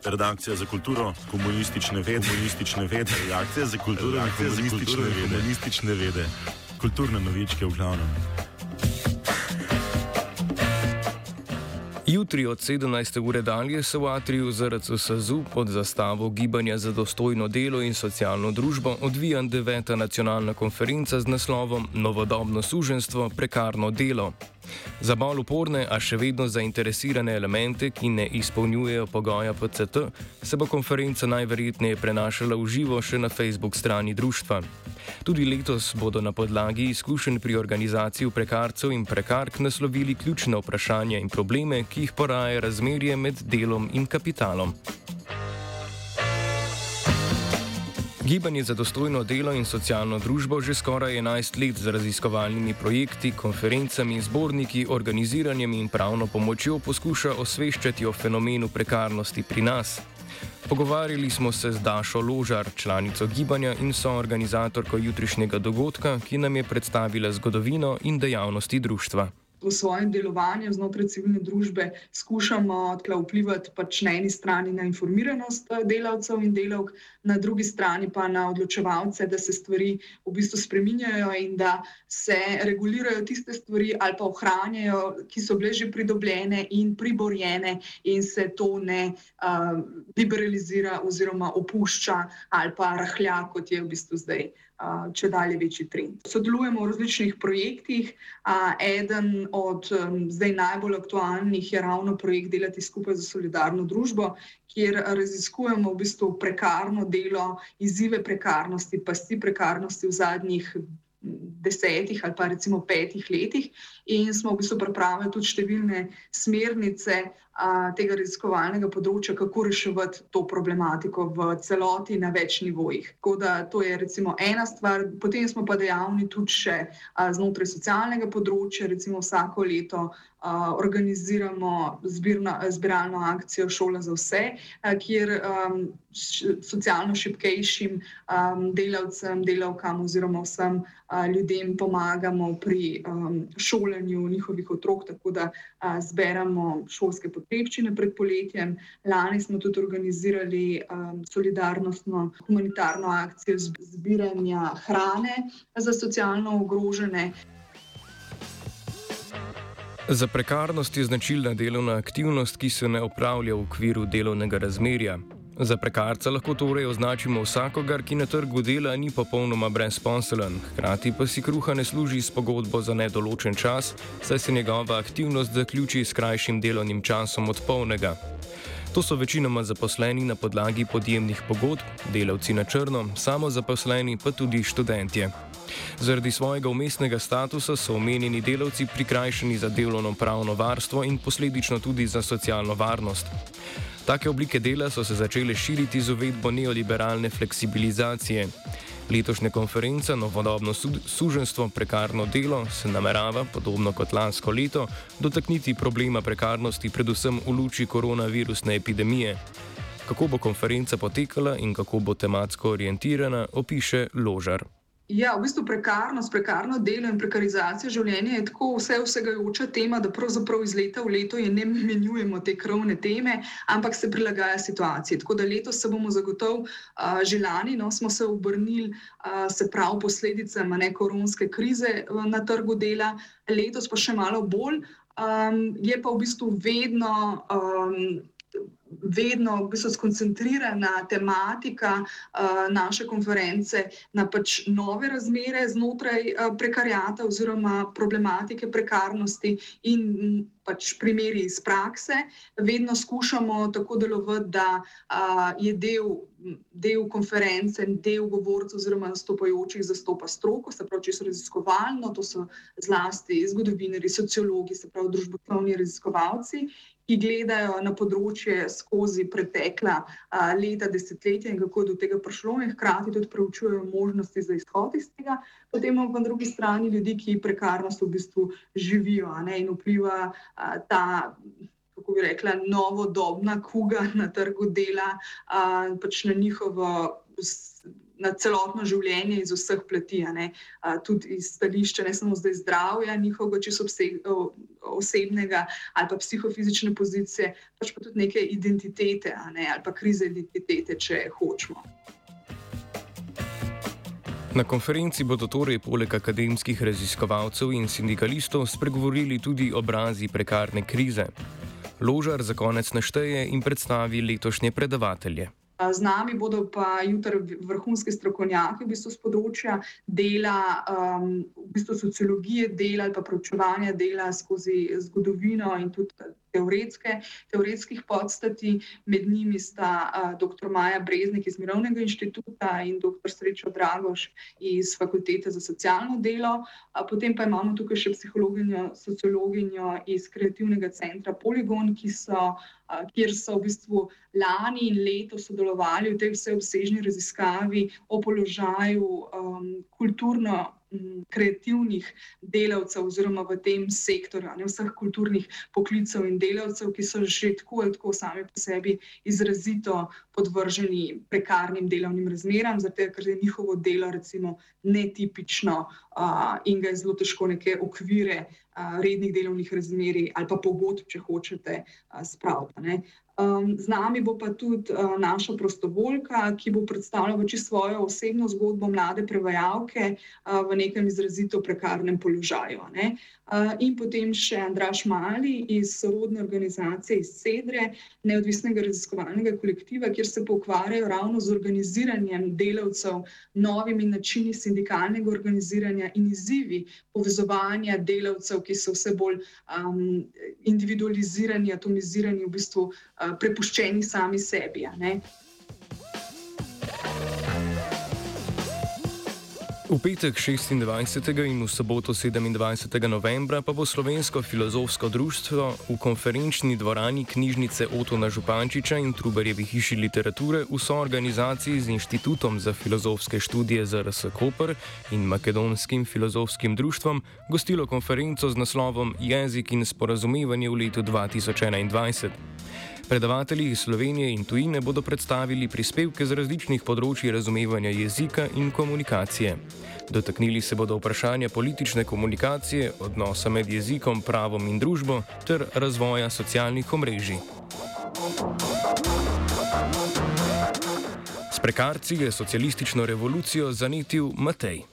Redakcija za kulturo, komunistične vede, redakcija za kulturo, komunistične vede, kulturne novičke v glavnem. Jutri od 17. ure dalje se v atriju ZRC SAZU pod zastavo Gibanja za dostojno delo in socialno družbo odvija 9. nacionalna konferenca z naslovom Novodobno suženjstvo, prekarno delo. Za bolj uporne, a še vedno zainteresirane elemente, ki ne izpolnjujejo pogoja PCT, se bo konferenca najverjetneje prenašala v živo še na Facebook strani društva. Tudi letos bodo na podlagi izkušenj pri organizaciji prekarcev in prekark naslovili ključne vprašanja in probleme, ki jih poraja razmerje med delom in kapitalom. Gibanje za dostojno delo in socialno družbo že skoraj 11 let z raziskovalnimi projekti, konferencami, zborniki, organiziranjem in pravno pomočjo poskuša osveščati o fenomenu prekarnosti pri nas. Pogovarjali smo se z Dašo Ložar, članico gibanja in soorganizatorko jutrišnjega dogodka, ki nam je predstavila zgodovino in dejavnosti društva. V svojem delovanju znotraj civilne družbe skušamo vplivati na eni strani na informiranost delavcev in delavk, na drugi strani pa na odločevalce, da se stvari v bistvu spreminjajo in da se regulirajo tiste stvari ali pa ohranjajo, ki so bile že pridobljene in priborjene in se to ne liberalizira oziroma opušča ali pa rahlja, kot je v bistvu zdaj če dalje večji trend. Sodelujemo v različnih projektih. Eden od zdaj najbolj aktualnih je ravno projekt Delati skupaj za solidarno družbo, kjer raziskujemo v bistvu prekarno delo, izzive prekarnosti, pasti prekarnosti v zadnjih 10 ali pa recimo 5 letih in smo v bistvu pripravili tudi številne smernice tega raziskovalnega področja, kako reševati to problematiko v celoti na več nivojih. Tako da to je recimo ena stvar, potem smo pa dejavni tudi še znotraj socialnega področja, recimo vsako leto organiziramo zbiralno akcijo Šola za vse, kjer socialno šibkejšim delavcem, delavkam oziroma vsem ljudem pomagamo pri šolanju njihovih otrok, tako da zberamo šolske potrebščine pred poletjem. Lani smo tudi organizirali solidarnostno humanitarno akcijo zbiranja hrane za socialno ogrožene. Za prekarnost je značilna delovna aktivnost, ki se ne opravlja v okviru delovnega razmerja. Za prekarca lahko torej označimo vsakogar, ki na trgu dela ni popolnoma brezposeln, hkrati pa si kruha ne služi s pogodbo za nedoločen čas, saj se njegova aktivnost zaključi s krajšim delovnim časom od polnega. To so večinoma zaposleni na podlagi podjemnih pogodb, delavci na črno, samozaposleni pa tudi študentje. Zaradi svojega vmesnega statusa so omenjeni delavci prikrajšani za delovno-pravno varstvo in posledično tudi za socialno varnost. Take oblike dela so se začele širiti z uvedbo neoliberalne fleksibilizacije. Letošnja konferenca Novodobno suženjstvo, prekarno delo se namerava, podobno kot lansko leto, dotakniti problema prekarnosti predvsem v luči koronavirusne epidemije. Kako bo konferenca potekala in kako bo tematsko orientirana, opiše Ložar. Ja, v bistvu prekarnost, prekarno delo in prekarizacija življenja je tako vsegajoča tema, da pravzaprav iz leta v leto ne menjujemo te krovne teme, ampak se prilagaja situaciji. Tako da letos se bomo zagotovo že lani, smo se obrnili se prav posledicam koronske krize na trgu dela, letos pa še malo bolj. Je pa v bistvu vedno v bistvu skoncentrirana tematika naše konference na nove razmere znotraj prekariata oziroma problematike prekarnosti in primeri iz prakse. Vedno skušamo tako delovati, da je del konference, del govorcev oziroma nastopajočih zastopa stroko, se pravi čisto raziskovalno, to so zlasti zgodovinarji, sociologi, se pravi družboslovni raziskovalci, ki gledajo na področje skozi pretekla leta, desetletja in kako je do tega prišlo in hkrati tudi preučujejo možnosti za izhod iz tega. Potem imamo pa na drugi strani ljudi, ki prekarnost v bistvu živijo in vpliva ta, kako bi rekla, novodobna kuga na trgu dela na na celotno življenje iz vseh plati, tudi iz stališča ne samo zdaj zdravja, njihovega čisto osebnega ali pa psihofizične pozicije, pač pa tudi neke identitete, ali pa krize identitete, če hočemo. Na konferenci bodo torej poleg akademskih raziskovalcev in sindikalistov spregovorili tudi obrazi prekarne krize. Ložar za konec našteje in predstavi letošnje predavatelje. Z nami bodo pa jutri vrhunski strokovnjaki z področja dela, sociologije dela ali pa preučevanja dela skozi zgodovino in tudi teoretskih podstati. Med njimi sta dr. Maja Breznik iz Mirovnega inštituta in dr. Srečo Dragoš iz Fakultete za socialno delo. Potem pa imamo tukaj še psihologinjo, sociologinjo iz Kreativnega centra Poligon, kjer so v bistvu lani in letos sodelovali v tej vseobsežni raziskavi o položaju kulturno-kreativnih delavcev oziroma v tem sektorju, vseh kulturnih poklicev in delavcev, ki so že tako ali tako sami po sebi izrazito podvrženi prekarnim delovnim razmeram, zato ker je njihovo delo recimo netipično in ga je zelo težko neke okvire rednih delovnih razmerij ali pa pogodb, če hočete, spraviti. Z nami bo pa tudi naša prostovoljka, ki bo predstavljala svojo osebno zgodbo mlade prevajalke v nekem izrazito prekarnem položaju. In potem še Andraž Mali iz sorodne organizacije iz Cedre, neodvisnega raziskovalnega kolektiva, kjer se ukvarjajo ravno z organiziranjem delavcev, novimi načini sindikalnega organiziranja in izzivi povezovanja delavcev, ki so vse bolj individualizirani, atomizirani, v bistvu prepuščeni sami sebi. V petek 26. in v soboto 27. novembra pa bo Slovensko filozofsko društvo v konferenčni dvorani knjižnice Otona Župančiča in Trubarjevi hiši literature v soorganizaciji z Inštitutom za filozofske študije ZRS Koper in Makedonskim filozofskim društvom gostilo konferenco z naslovom Jezik in sporazumevanje v letu 2021. Predavatelji iz Slovenije in tujine bodo predstavili prispevke z različnih področji razumevanja jezika in komunikacije. Dotaknili se bodo vprašanja politične komunikacije, odnosa med jezikom, pravom in družbo ter razvoja socialnih omrežij. S prekarci je socialistično revolucijo zanetil Matej.